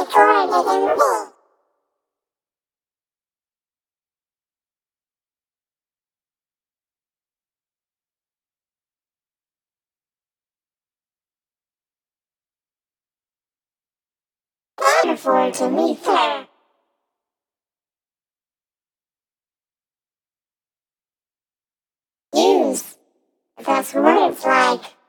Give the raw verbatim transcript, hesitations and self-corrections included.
recorded in me. Wonderful to meet her. Use those words like